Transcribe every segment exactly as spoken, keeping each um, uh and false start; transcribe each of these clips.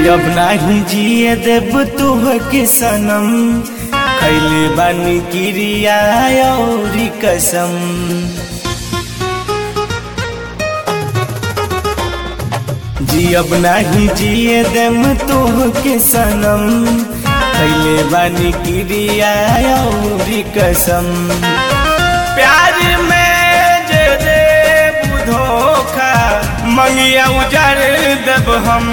अब नाही जिए देब तुहके सनम, खैले बानी क्रिया औरी कसम। जी अब नाही जिए देम तुहके सनम, खैले बानी क्रिया औरी कसम। प्यार में जे देब धोखा, मंगिया उजर देब हम।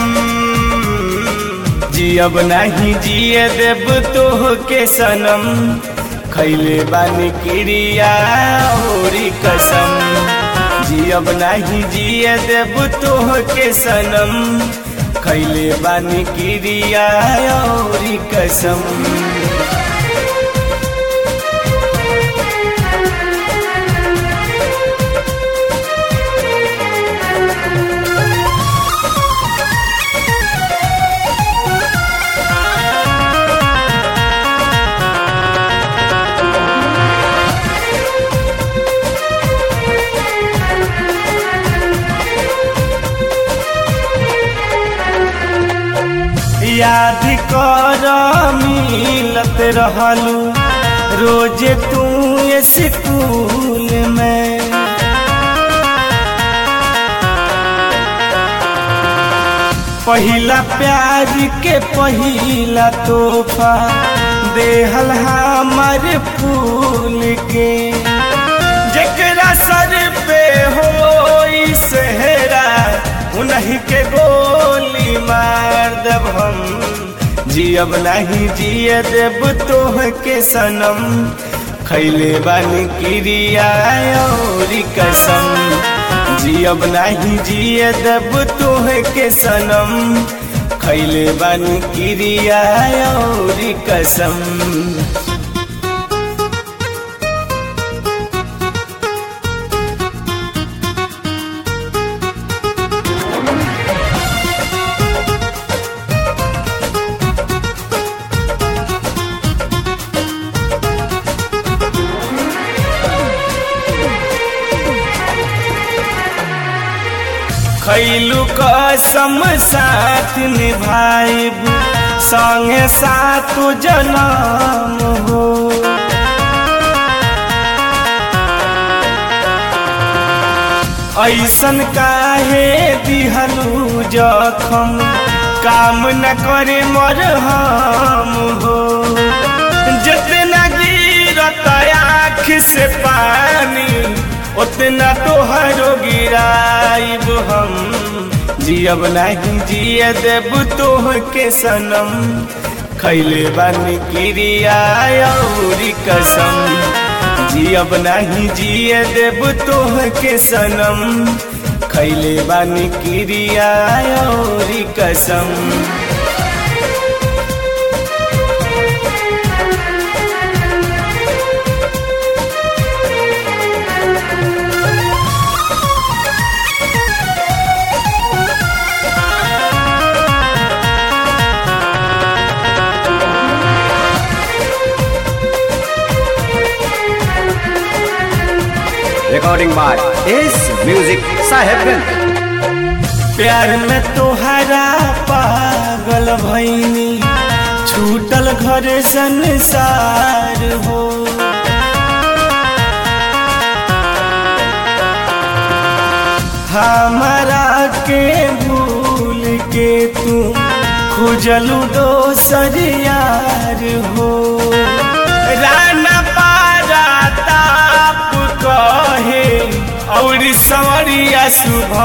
जी अब नहीं जिए देब तोहके सनम, खैले बानी क्रिया औरी कसम। जी अब नहीं जिए देब तोहके सनम, खैले बानी क्रिया औरी कसम। याद कर मिलत रहलू रोज तू स्कूल में। पहिला प्यार के पहिला तोहफा देहल हमर फूल के। जकरा सर पे हो सेहरा, उन्हीं के गोली मार देब हम। जी अब नहीं जिए देब तोहके सनम, खैले बानी क्रिया औरी कसम। जी अब नहीं जिए देब तोहके सनम, खैले बानी क्रिया औरी कसम। खैलू कसम साथ निभाइब, संगे साथ जन्म हो। ऐसन काहे दिहलू जखम, काम न करे मरहम हो। जितना गिरत आँख से पानी, उतना तोहरो गिराइब हम। जी अब नहीं जिए देब तोहके सनम, खैले बानी क्रिया औरी कसम। जी अब नहीं जिए देब तोहके सनम, खैले बानी क्रिया औरी कसम। Recording by S music Sahebganj. प्यार में तोहरा पागल भैनी, छूटल घर संसार हो। हमारा के भूल के तू खुजलू दोसर यार हो। राना पारा ताप कहे और सवरिया सुबह।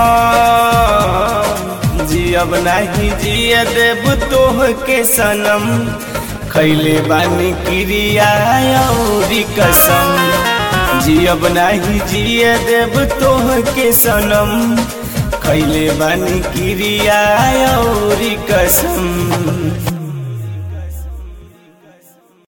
जी अब नहीं जिए देब तोहके सनम, खैले बानी क्रिया औरी कसम। जी अब नहीं जिए देब तोहके सनम, खैले बानी क्रिया औरी कसम।